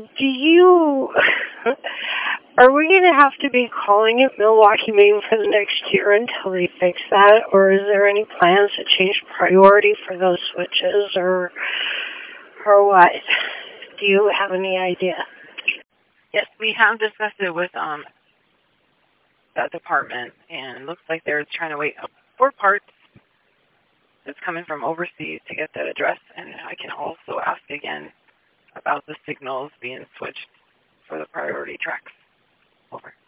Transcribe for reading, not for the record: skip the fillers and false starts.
Do you, are we going to have to be calling it Milwaukee, Maine for the next year until they fix that? Or is there any plans to change priority for those switches or what? Do you have any idea? Yes, we have discussed it with that department, and it looks like they're trying to wait for parts that's coming from overseas to get that addressed. And I can also ask again about the signals being switched for the priority tracks. Over.